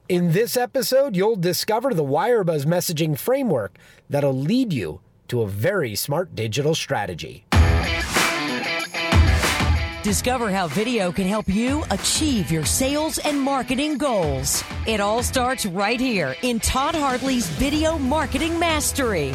In this episode, you'll discover the Wirebuzz messaging framework that'll lead you to a very smart digital strategy. Discover how video can help you achieve your sales and marketing goals. It all starts right here in Todd Hartley's Video Marketing Mastery.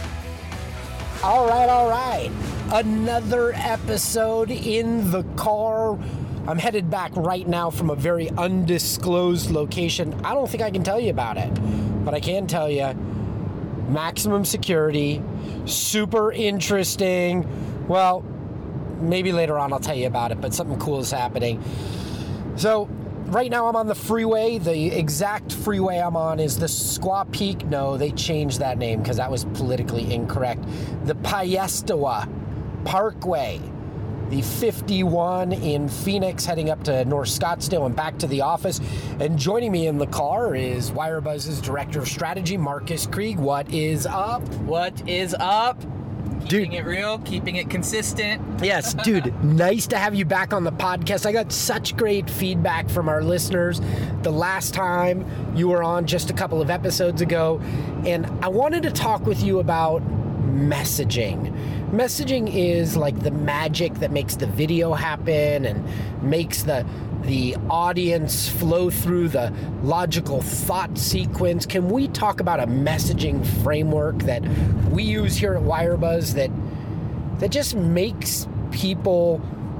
All right. Another episode in the car. I'm headed back right now from a very undisclosed location. I don't think I can tell you about it, but I can tell you maximum security, super interesting. Well, maybe later on I'll tell you about it, but something cool is happening. So right now I'm on the freeway. The exact freeway I'm on is the Squaw Peak. No, they changed that name because that was politically incorrect. The Piestewa Parkway. The 51 in Phoenix, heading up to North Scottsdale and back to the office. And joining me in the car is Wirebuzz's Director of Strategy, Marcus Krieg. What is up? What is up? Keeping Dude. it real, keeping it consistent. Yes, dude, nice to have you back on the podcast. I got such great feedback from our listeners the last time you were on just a couple of episodes ago. And I wanted to talk with you about messaging. Messaging is like the magic that makes the video happen and makes the audience flow through the logical thought sequence. Can we talk about a messaging framework that we use here at Wirebuzz that just makes people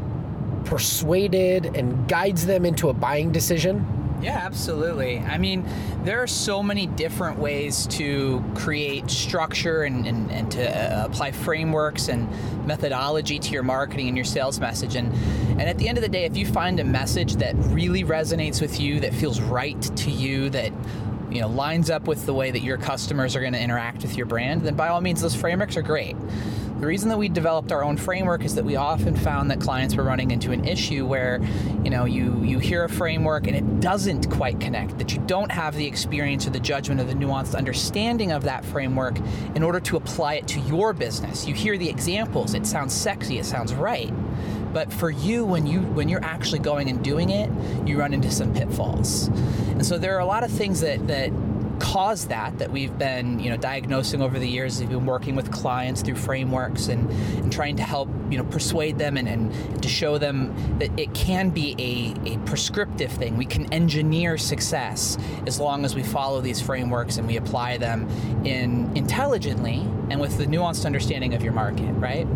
persuaded and guides them into a buying decision? Yeah, absolutely. I mean, there are so many different ways to create structure and to apply frameworks and methodology to your marketing and your sales message. And at the end of the day, if you find a message that really resonates with you, that feels right to you, that lines up with the way that your customers are going to interact with your brand, then by all means, those frameworks are great. The reason that we developed our own framework is that we often found that clients were running into an issue where, you hear a framework and it doesn't quite connect, that you don't have the experience or the judgment or the nuanced understanding of that framework in order to apply it to your business. You hear the examples, it sounds sexy, it sounds right. But for you, when you're actually going and doing it, you run into some pitfalls. And so there are a lot of things that cause that we've been diagnosing over the years. We've been working with clients through frameworks and trying to help persuade them and to show them that it can be a prescriptive thing. We can engineer success as long as we follow these frameworks and we apply them intelligently and with the nuanced understanding of your market, right?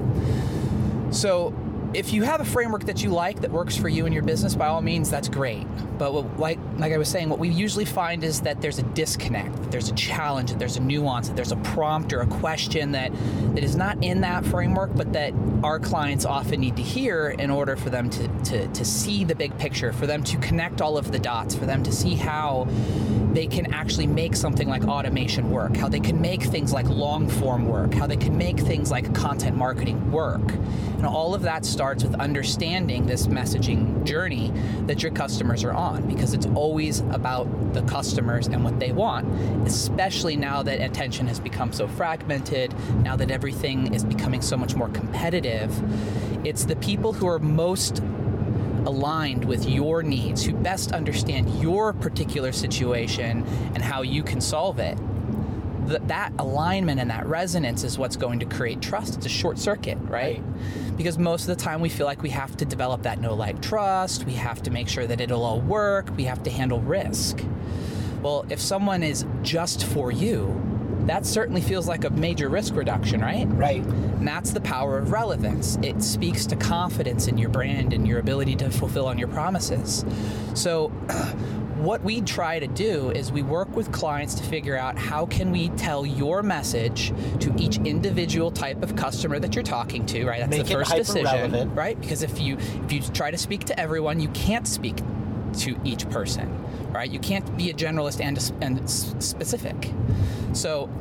So if you have a framework that you like that works for you and your business, by all means, that's great. But like I was saying, what we usually find is that there's a disconnect, that there's a challenge, that there's a nuance, that there's a prompt or a question that is not in that framework, but that our clients often need to hear in order for them to see the big picture, for them to connect all of the dots, for them to see how they can actually make something like automation work, how they can make things like long form work, how they can make things like content marketing work. And all of that starts with understanding this messaging journey that your customers are on, because it's always about the customers and what they want, especially now that attention has become so fragmented, now that everything is becoming so much more competitive. It's the people who are most aligned with your needs, who best understand your particular situation and how you can solve it. That alignment and that resonance is what's going to create trust. It's a short circuit, right? Because most of the time we feel like we have to develop that know, like, trust. We have to make sure that it'll all work. We have to handle risk. Well, if someone is just for you, that certainly feels like a major risk reduction, right? Right. And that's the power of relevance. It speaks to confidence in your brand and your ability to fulfill on your promises. So what we try to do is we work with clients to figure out how can we tell your message to each individual type of customer that you're talking to, right? That's Make the first it decision, hyper-relevant. right? Because if you try to speak to everyone, you can't speak to each person, right? You can't be a generalist and specific. So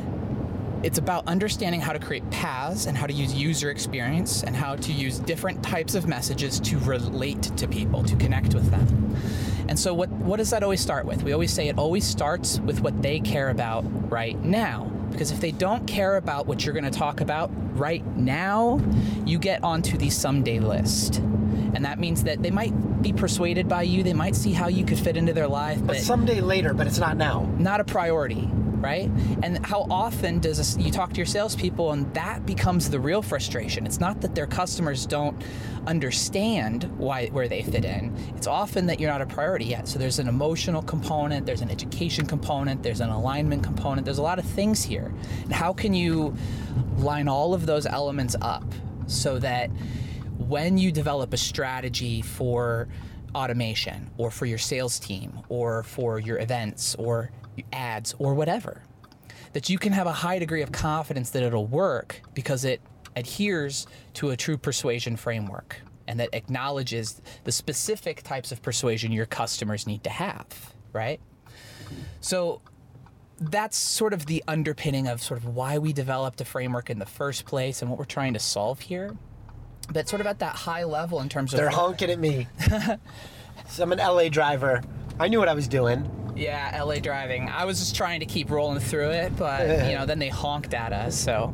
it's about understanding how to create paths and how to use user experience and how to use different types of messages to relate to people, to connect with them. And so what does that always start with? We always say it always starts with what they care about right now. Because if they don't care about what you're going to talk about right now, you get onto the someday list. And that means that they might be persuaded by you, they might see how you could fit into their life, But someday later, but it's not now. not a priority, right? And how often does you talk to your salespeople and that becomes the real frustration? It's not that their customers don't understand where they fit in. It's often that you're not a priority yet. So there's an emotional component, there's an education component, there's an alignment component, there's a lot of things here. And how can you line all of those elements up so that when you develop a strategy for automation or for your sales team or for your events or ads or whatever, that you can have a high degree of confidence that it'll work because it adheres to a true persuasion framework and that acknowledges the specific types of persuasion your customers need to have, right? So that's sort of the underpinning of sort of why we developed a framework in the first place and what we're trying to solve here. But sort of at that high level in terms of... They're honking at me. So I'm an LA driver. I knew what I was doing. Yeah, LA driving. I was just trying to keep rolling through it, but then they honked at us, so.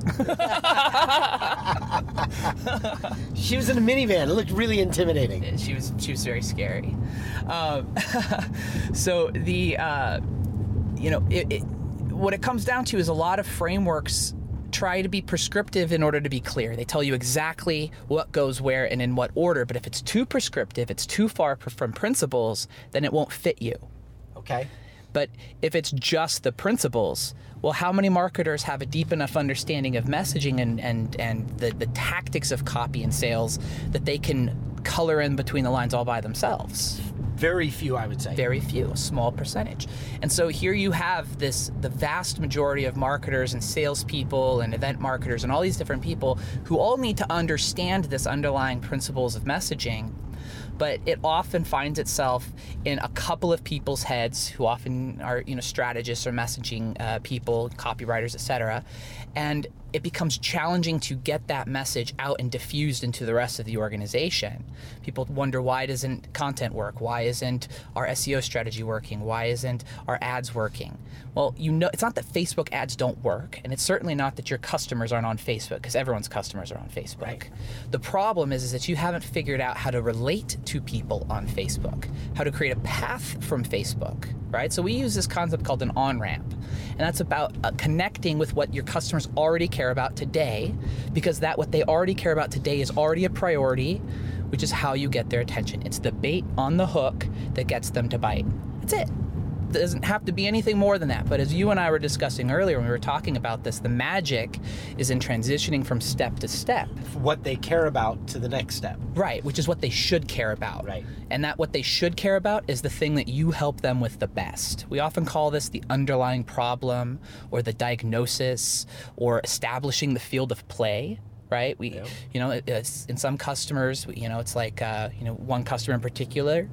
She was in a minivan. It looked really intimidating. She was very scary. So the, what it comes down to is a lot of frameworks try to be prescriptive in order to be clear. They tell you exactly what goes where and in what order, but if it's too prescriptive, it's too far from principles, then it won't fit you. Okay. But if it's just the principles, well, how many marketers have a deep enough understanding of messaging and the tactics of copy and sales that they can color in between the lines all by themselves? Very few, I would say. Very few, a small percentage. And so here you have the vast majority of marketers and salespeople and event marketers and all these different people who all need to understand this underlying principles of messaging. But it often finds itself in a couple of people's heads who often are, strategists or messaging people, copywriters, etc. And it becomes challenging to get that message out and diffused into the rest of the organization. People wonder, why doesn't content work? Why isn't our SEO strategy working? Why isn't our ads working? Well, it's not that Facebook ads don't work, and it's certainly not that your customers aren't on Facebook, because everyone's customers are on Facebook. Right. The problem is that you haven't figured out how to relate to people on Facebook, how to create a path from Facebook, right? So we use this concept called an on-ramp, and that's about connecting with what your customers already care about today, because what they already care about today is already a priority, which is how you get their attention. It's the bait on the hook that gets them to bite. That's it. It doesn't have to be anything more than that. But as you and I were discussing earlier when we were talking about this, the magic is in transitioning from step to step. What they care about to the next step. Right, which is what they should care about. Right. And that what they should care about is the thing that you help them with the best. We often call this the underlying problem or the diagnosis or establishing the field of play. Right? It's, in some customers, it's like, one customer in particular,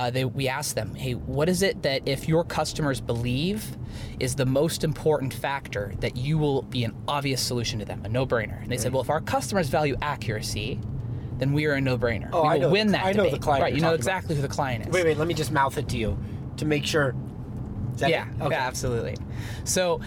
we ask them, hey, what is it that if your customers believe is the most important factor that you will be an obvious solution to them, a no-brainer? And they said, well, if our customers value accuracy, then we are a no-brainer. Oh, we will win that debate. I know the client. Right, you know exactly who the client is. Wait, let me just mouth it to you to make sure. Yeah, absolutely. So,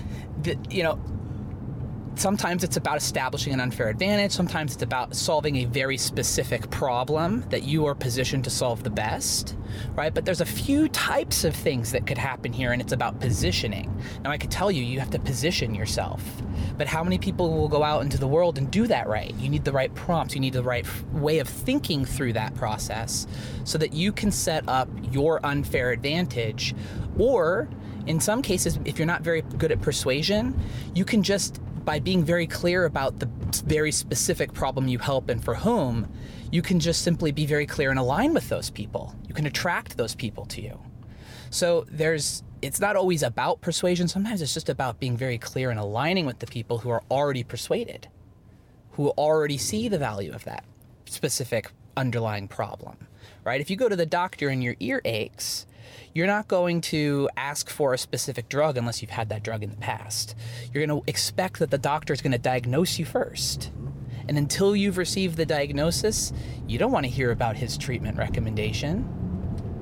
sometimes it's about establishing an unfair advantage. Sometimes it's about solving a very specific problem that you are positioned to solve the best, right? But there's a few types of things that could happen here, and it's about positioning. Now, I could tell you have to position yourself, but how many people will go out into the world and do that right? You need the right prompts. You need the right way of thinking through that process so that you can set up your unfair advantage. Or in some cases, if you're not very good at persuasion, you can just, by being very clear about the very specific problem you help and for whom, you can just simply be very clear and align with those people. You can attract those people to you. So it's not always about persuasion. Sometimes it's just about being very clear and aligning with the people who are already persuaded, who already see the value of that specific underlying problem, right? If you go to the doctor and your ear aches, you're not going to ask for a specific drug unless you've had that drug in the past. You're going to expect that the doctor is going to diagnose you first. And until you've received the diagnosis, you don't want to hear about his treatment recommendation.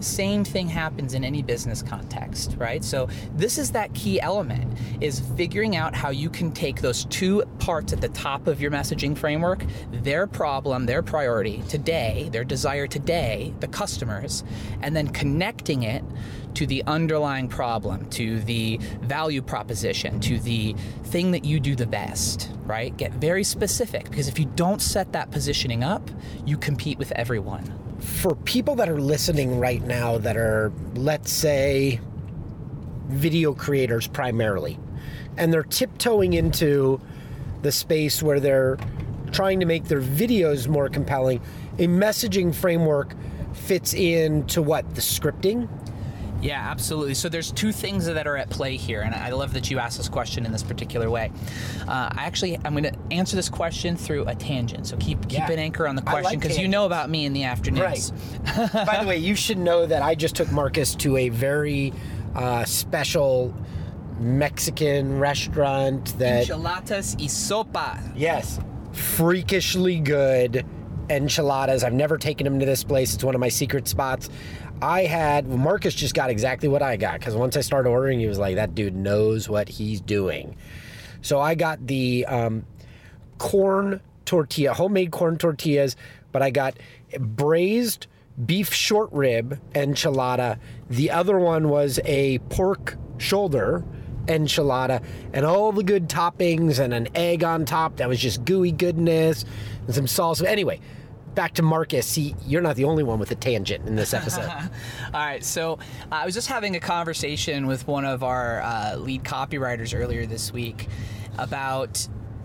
Same thing happens in any business context, right? So this is that key element, is figuring out how you can take those two parts at the top of your messaging framework, their problem, their priority today, their desire today, the customers, and then connecting it to the underlying problem, to the value proposition, to the thing that you do the best, right? Get very specific, because if you don't set that positioning up, you compete with everyone. For people that are listening right now that are, let's say, video creators primarily, and they're tiptoeing into the space where they're trying to make their videos more compelling, a messaging framework fits into what? The scripting? Yeah, absolutely. So there's two things that are at play here, and I love that you asked this question in this particular way. I'm going to answer this question through a tangent, so keep an anchor on the question, because you know about me in the afternoons. Right. By the way, you should know that I just took Marcus to a very special Mexican restaurant that... Enchiladas y sopa. Yes. Freakishly good enchiladas. I've never taken him to this place. It's one of my secret spots. Marcus just got exactly what I got, because once I started ordering, he was like, that dude knows what he's doing. So I got the homemade corn tortillas, but I got braised beef short rib enchilada. The other one was a pork shoulder enchilada, and all the good toppings and an egg on top that was just gooey goodness and some salsa. Anyway, back to Marcus. See, you're not the only one with a tangent in this episode. All right, so I was just having a conversation with one of our lead copywriters earlier this week about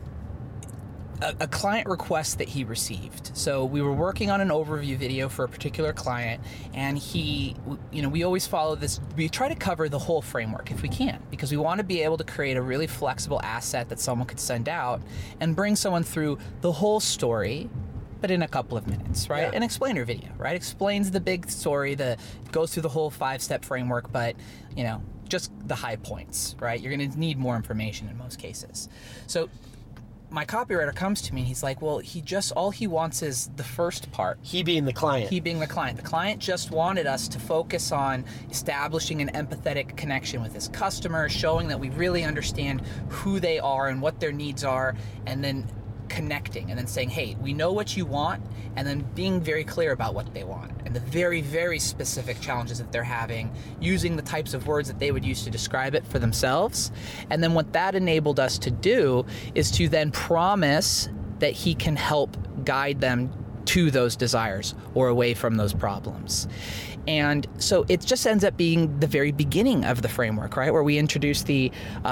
a client request that he received. So we were working on an overview video for a particular client, and we always follow this. We try to cover the whole framework if we can, because we want to be able to create a really flexible asset that someone could send out and bring someone through the whole story, but in a couple of minutes, right? Yeah. An explainer video, right? Explains the big story, goes through the whole 5-step framework, but just the high points, right? You're going to need more information in most cases. So my copywriter comes to me and he's like, well, all he wants is the first part. He being the client. He being the client. The client just wanted us to focus on establishing an empathetic connection with his customer, showing that we really understand who they are and what their needs are, and then connecting and then saying, hey, we know what you want, and then being very clear about what they want and the very, very specific challenges that they're having, using the types of words that they would use to describe it for themselves. And then what that enabled us to do is to then promise that he can help guide them to those desires or away from those problems. And so it just ends up being the very beginning of the framework, right? Where we introduce we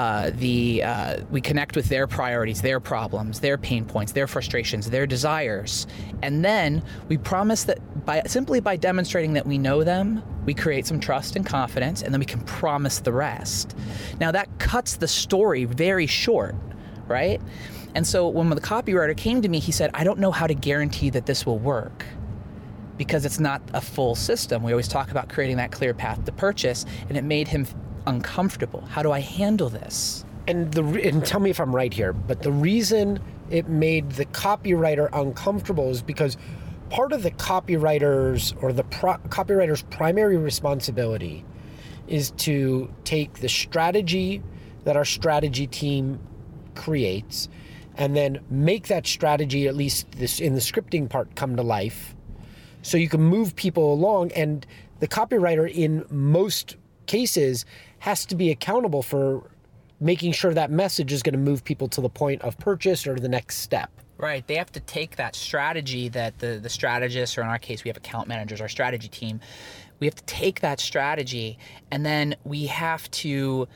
connect with their priorities, their problems, their pain points, their frustrations, their desires. And then we promise that simply by demonstrating that we know them, we create some trust and confidence, and then we can promise the rest. Now that cuts the story very short, right? And so when the copywriter came to me, he said, I don't know how to guarantee that this will work, because it's not a full system. We always talk about creating that clear path to purchase, and it made him uncomfortable. How do I handle this? And tell me if I'm right here, but the reason it made the copywriter uncomfortable is because part of the copywriter's copywriter's primary responsibility is to take the strategy that our strategy team creates and then make that strategy, at least in the scripting part, come to life, so you can move people along. And the copywriter in most cases has to be accountable for making sure that message is going to move people to the point of purchase or the next step. Right. They have to take that strategy that the strategists, or in our case, we have account managers, our strategy team, we have to take that strategy, and then we have to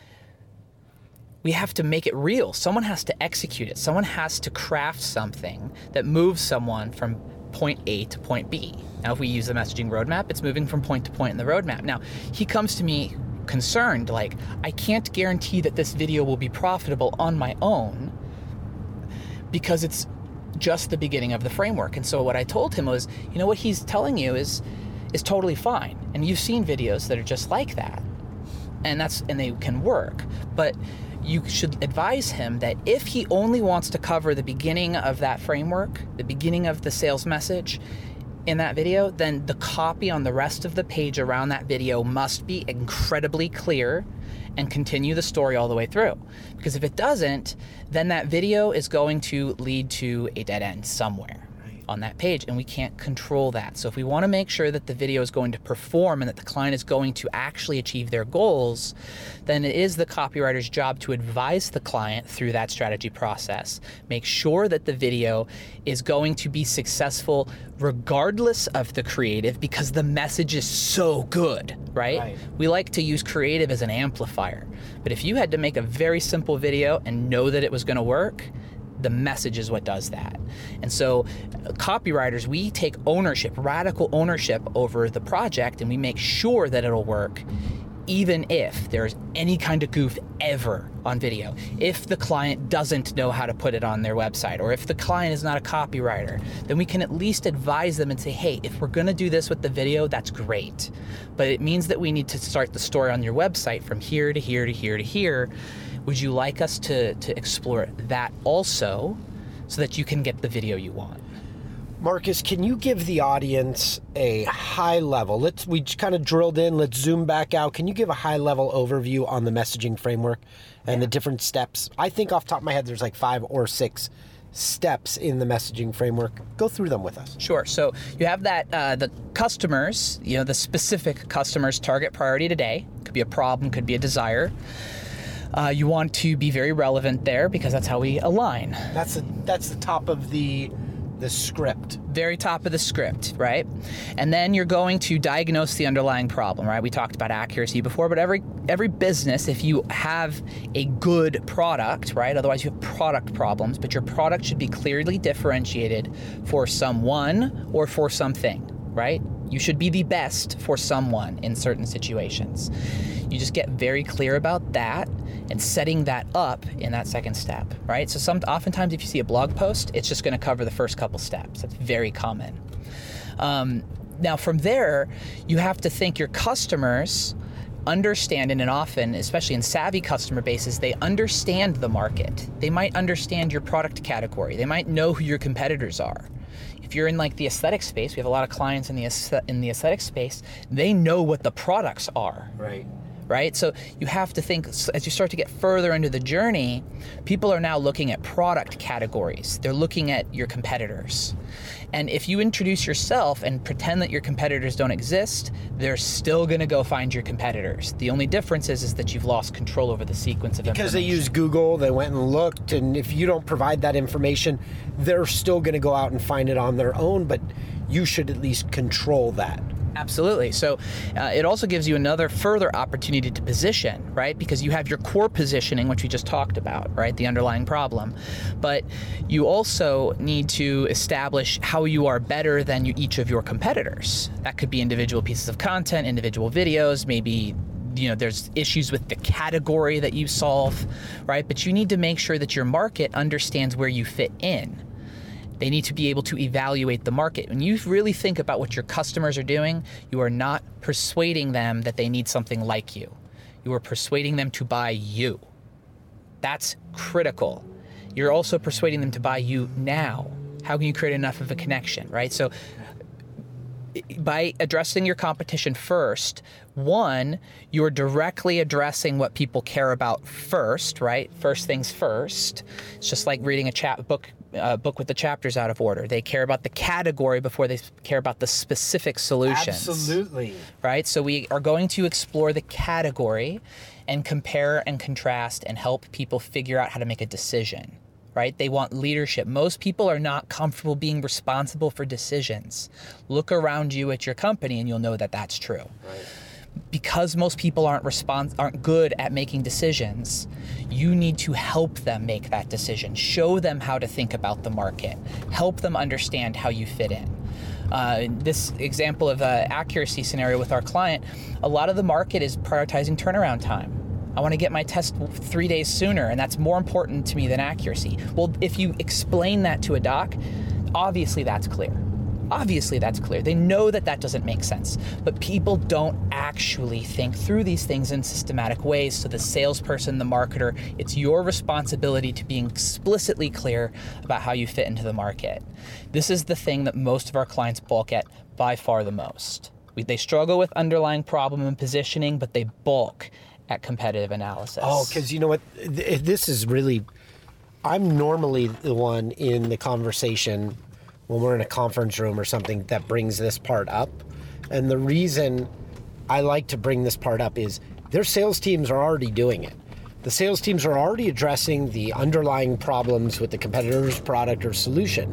make it real. Someone has to execute it. Someone has to craft something that moves someone from point A to point B. Now, if we use the messaging roadmap, it's moving from point to point in the roadmap. Now, he comes to me concerned, like, I can't guarantee that this video will be profitable on my own because it's just the beginning of the framework. And so what I told him was, what he's telling you is totally fine. And you've seen videos that are just like that. And they can work. But you should advise him that if he only wants to cover the beginning of that framework, the beginning of the sales message, in that video, then the copy on the rest of the page around that video must be incredibly clear and continue the story all the way through. Because if it doesn't, then that video is going to lead to a dead end somewhere on that page, and we can't control that. So if we want to make sure that the video is going to perform and that the client is going to actually achieve their goals, then it is the copywriter's job to advise the client through that strategy process. Make sure that the video is going to be successful regardless of the creative, because the message is so good, right? We like to use creative as an amplifier. But if you had to make a very simple video and know that it was going to work, the message is what does that. And so copywriters, we take ownership, radical ownership over the project, and we make sure that it'll work even if there's any kind of goof ever on video. If the client doesn't know how to put it on their website, or if the client is not a copywriter, then we can at least advise them and say, hey, if we're gonna do this with the video, that's great. But it means that we need to start the story on your website from here to here to here to here. Would you like us to explore that also so that you can get the video you want? Marcus, can you give the audience a high level? We kind of drilled in, let's zoom back out. Can you give a high level overview on the messaging framework and the different steps? I think off the top of my head, there's like 5 or 6 steps in the messaging framework. Go through them with us. Sure. So you have that, the customers, the specific customers target priority today. Could be a problem, could be a desire. You want to be very relevant there because that's how we align. That's the top of the script. Very top of the script, right? And then you're going to diagnose the underlying problem, right? We talked about accuracy before, but every business, if you have a good product, right? Otherwise you have product problems, but your product should be clearly differentiated for someone or for something, right? You should be the best for someone in certain situations. You just get very clear about that and setting that up in that second step, right? So oftentimes if you see a blog post, it's just gonna cover the first couple steps. That's very common. Now from there, you have to think your customers understand, and often, especially in savvy customer bases, they understand the market. They might understand your product category. They might know who your competitors are. If you're in like the aesthetic space, we have a lot of clients in the aesthetic space, they know what the products are. Right? So you have to think, as you start to get further into the journey, people are now looking at product categories. They're looking at your competitors. And if you introduce yourself and pretend that your competitors don't exist, they're still gonna go find your competitors. The only difference is that you've lost control over the sequence of information. Because they use Google, they went and looked, and if you don't provide that information, they're still gonna go out and find it on their own, but you should at least control that. Absolutely. So it also gives you another further opportunity to position, right? Because you have your core positioning, which we just talked about, right? The underlying problem. But you also need to establish how you are better than each of your competitors. That could be individual pieces of content, individual videos, maybe there's issues with the category that you solve, right? But you need to make sure that your market understands where you fit in. They need to be able to evaluate the market. When you really think about what your customers are doing, you are not persuading them that they need something like you. You are persuading them to buy you. That's critical. You're also persuading them to buy you now. How can you create enough of a connection, right? So by addressing your competition first, one, you're directly addressing what people care about first, right? First things first. It's just like reading a book with the chapters out of order. They care about the category before they care about the specific solutions. Absolutely. Right? So we are going to explore the category and compare and contrast and help people figure out how to make a decision. Right? They want leadership. Most people are not comfortable being responsible for decisions. Look around you at your company and you'll know that that's true. Right. Because most people aren't good at making decisions, you need to help them make that decision. Show them how to think about the market. Help them understand how you fit in. This example of an accuracy scenario with our client, a lot of the market is prioritizing turnaround time. I want to get my test 3 days sooner, and that's more important to me than accuracy. Well, if you explain that to a doc, obviously that's clear. Obviously that's clear. They know that that doesn't make sense, but people don't actually think through these things in systematic ways. So the salesperson, the marketer, it's your responsibility to be explicitly clear about how you fit into the market. This is the thing that most of our clients balk at by far the most. They struggle with underlying problem and positioning, but they balk at competitive analysis. Oh, because you know what? This is really, I'm normally the one in the conversation when we're in a conference room or something that brings this part up. And the reason I like to bring this part up is their sales teams are already doing it. The sales teams are already addressing the underlying problems with the competitor's product or solution,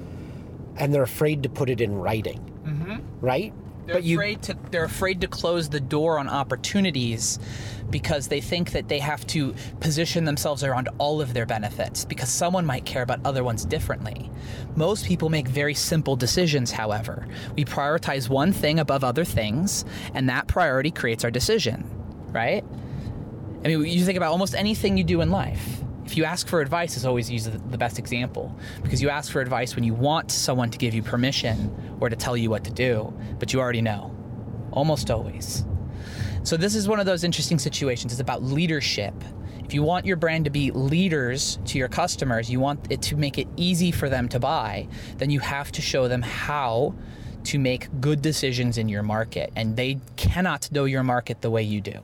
and they're afraid to put it in writing, right? They're afraid to close the door on opportunities because they think that they have to position themselves around all of their benefits because someone might care about other ones differently. Most people make very simple decisions, however. We prioritize one thing above other things, and that priority creates our decision, right? I mean, you think about almost anything you do in life. If you ask for advice, is always use the best example, because you ask for advice when you want someone to give you permission or to tell you what to do, but you already know, almost always. So this is one of those interesting situations. It's about leadership. If you want your brand to be leaders to your customers, you want it to make it easy for them to buy, then you have to show them how to make good decisions in your market, and they cannot know your market the way you do.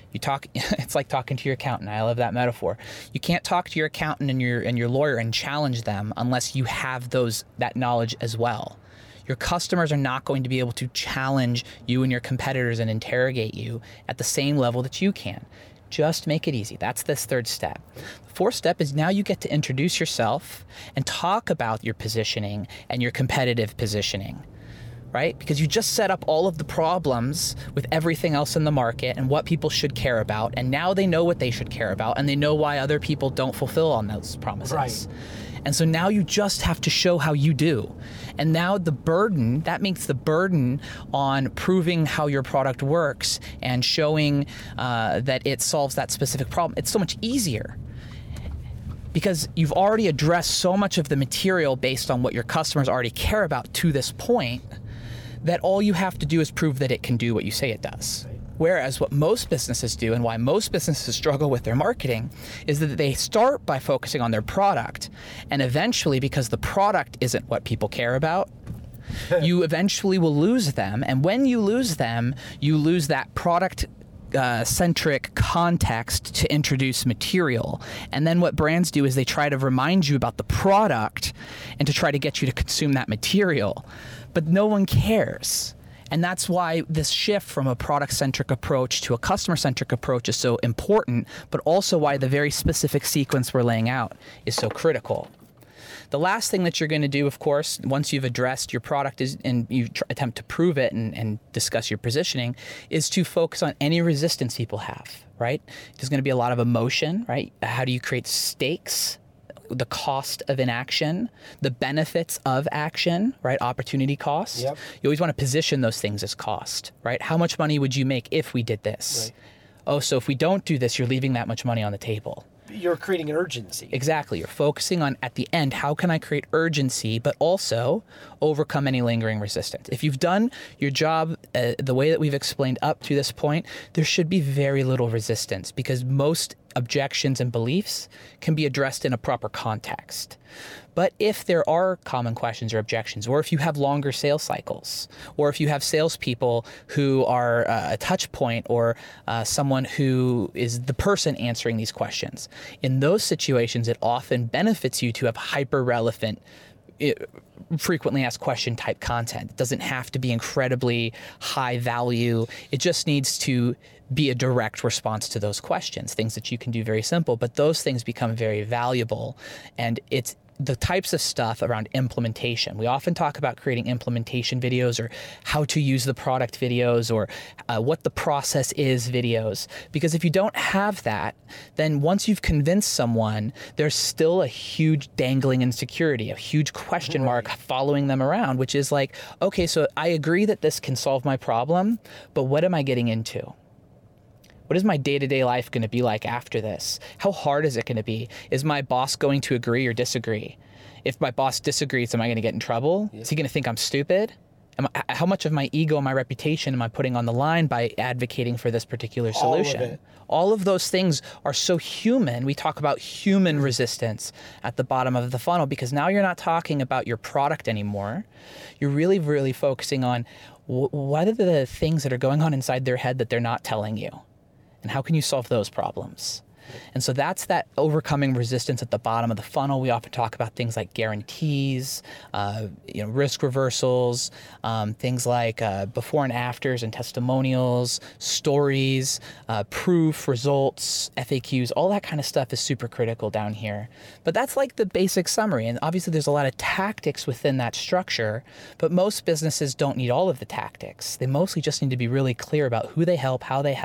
It's like talking to your accountant. I love that metaphor. You can't talk to your accountant and your lawyer and challenge them unless you have that knowledge as well. Your customers are not going to be able to challenge you and your competitors and interrogate you at the same level that you can. Just make it easy. That's this third step. The fourth step is now you get to introduce yourself and talk about your positioning and your competitive positioning. Right? Because you just set up all of the problems with everything else in the market and what people should care about, and now they know what they should care about, and they know why other people don't fulfill on those promises. Right. And so now you just have to show how you do. And now that makes the burden on proving how your product works and showing that it solves that specific problem, it's so much easier. Because you've already addressed so much of the material based on what your customers already care about to this point, that all you have to do is prove that it can do what you say it does. Right. Whereas what most businesses do, and why most businesses struggle with their marketing, is that they start by focusing on their product, and eventually, because the product isn't what people care about, you eventually will lose them. And when you lose them, you lose that product centric context to introduce material. And then what brands do is they try to remind you about the product and to try to get you to consume that material. But no one cares. And that's why this shift from a product-centric approach to a customer-centric approach is so important, but also why the very specific sequence we're laying out is so critical. The last thing that you're going to do, of course, once you've addressed your product and you attempt to prove it and discuss your positioning, is to focus on any resistance people have, right? There's going to be a lot of emotion, right? How do you create stakes? The cost of inaction, the benefits of action, right? Opportunity cost. Yep. You always want to position those things as cost, right? How much money would you make if we did this? Right. Oh, so if we don't do this, you're leaving that much money on the table. You're creating an urgency. Exactly. You're focusing on, at the end, how can I create urgency, but also overcome any lingering resistance? If you've done your job the way that we've explained up to this point, there should be very little resistance, because most objections and beliefs can be addressed in a proper context. But if there are common questions or objections, or if you have longer sales cycles, or if you have salespeople who are a touch point, or someone who is the person answering these questions, in those situations, it often benefits you to have hyper-relevant, frequently asked question type content. It doesn't have to be incredibly high value. It just needs to be a direct response to those questions, things that you can do very simple, but those things become very valuable. And it's the types of stuff around implementation. We often talk about creating implementation videos, or how to use the product videos, or what the process is videos. Because if you don't have that, then once you've convinced someone, there's still a huge dangling insecurity, a huge question mark following them around, which is like, okay, so I agree that this can solve my problem, but what am I getting into? What is my day-to-day life going to be like after this? How hard is it going to be? Is my boss going to agree or disagree? If my boss disagrees, am I going to get in trouble? Is he going to think I'm stupid? How much of my ego and my reputation am I putting on the line by advocating for this particular solution? All of those things are so human. We talk about human resistance at the bottom of the funnel, because now you're not talking about your product anymore. You're really, really focusing on what are the things that are going on inside their head that they're not telling you, and how can you solve those problems? And so that's that overcoming resistance at the bottom of the funnel. We often talk about things like guarantees, risk reversals, things like before and afters and testimonials, stories, proof, results, FAQs, all that kind of stuff is super critical down here. But that's like the basic summary. And obviously there's a lot of tactics within that structure, but most businesses don't need all of the tactics. They mostly just need to be really clear about who they help,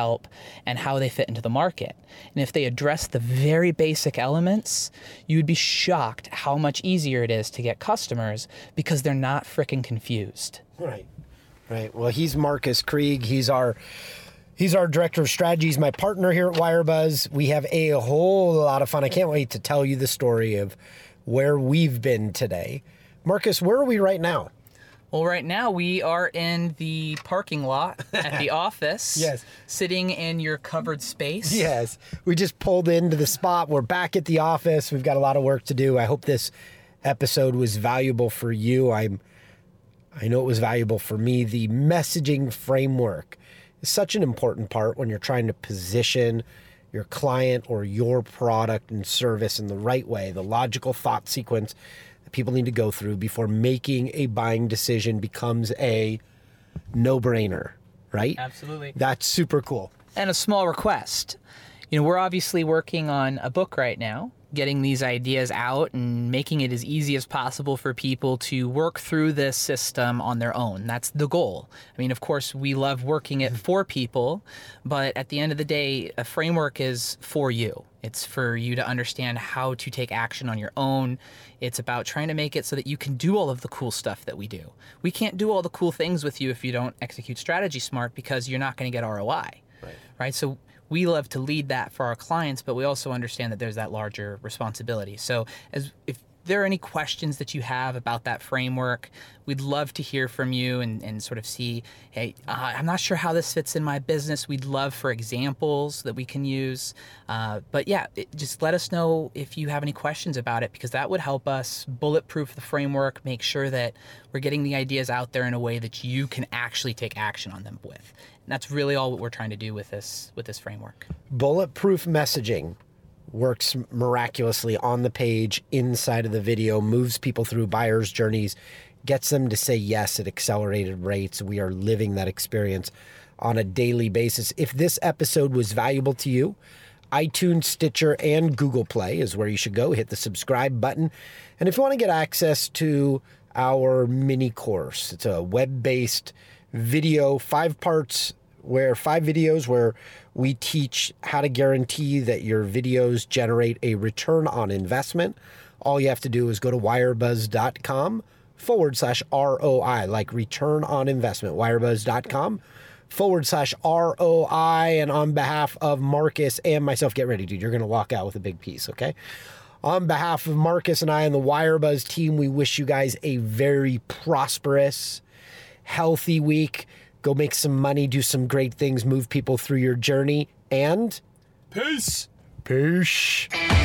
and how they fit into the market. And if they address the very basic elements, you would be shocked how much easier it is to get customers, because they're not freaking confused. Right. Well, he's Marcus Krieg. He's our director of strategy. He's my partner here at WireBuzz. We have a whole lot of fun. I can't wait to tell you the story of where we've been today. Marcus, where are we right now? Well, right now we are in the parking lot at the office. Yes. Sitting in your covered space. Yes. We just pulled into the spot. We're back at the office. We've got a lot of work to do. I hope this episode was valuable for you. I know it was valuable for me. The messaging framework is such an important part when you're trying to position your client or your product and service in the right way, the logical thought sequence people need to go through before making a buying decision becomes a no-brainer, right? Absolutely. That's super cool. And a small request. We're obviously working on a book right now, getting these ideas out and making it as easy as possible for people to work through this system on their own. That's the goal. I mean, of course, we love working it for people, but at the end of the day, a framework is for you. It's for you to understand how to take action on your own. It's about trying to make it so that you can do all of the cool stuff that we do. We can't do all the cool things with you if you don't execute strategy smart, because you're not going to get ROI, right? So we love to lead that for our clients, but we also understand that there's that larger responsibility. So if there are any questions that you have about that framework, we'd love to hear from you and sort of see, hey, I'm not sure how this fits in my business. We'd love for examples that we can use. But yeah, just let us know if you have any questions about it, because that would help us bulletproof the framework, make sure that we're getting the ideas out there in a way that you can actually take action on them with. And that's really all what we're trying to do with this framework. Bulletproof messaging works miraculously on the page, inside of the video, moves people through buyers' journeys, gets them to say yes at accelerated rates. We are living that experience on a daily basis. If this episode was valuable to you, iTunes, Stitcher, and Google Play is where you should go. Hit the subscribe button. And if you want to get access to our mini course, it's a web-based video, 5 videos where we teach how to guarantee that your videos generate a return on investment. All you have to do is go to wirebuzz.com/ROI, like return on investment, wirebuzz.com/ROI. And on behalf of Marcus and myself, get ready, dude. You're going to walk out with a big piece, okay? On behalf of Marcus and I and the WireBuzz team, we wish you guys a very prosperous, healthy week. Go make some money, do some great things, move people through your journey, and peace. Peace.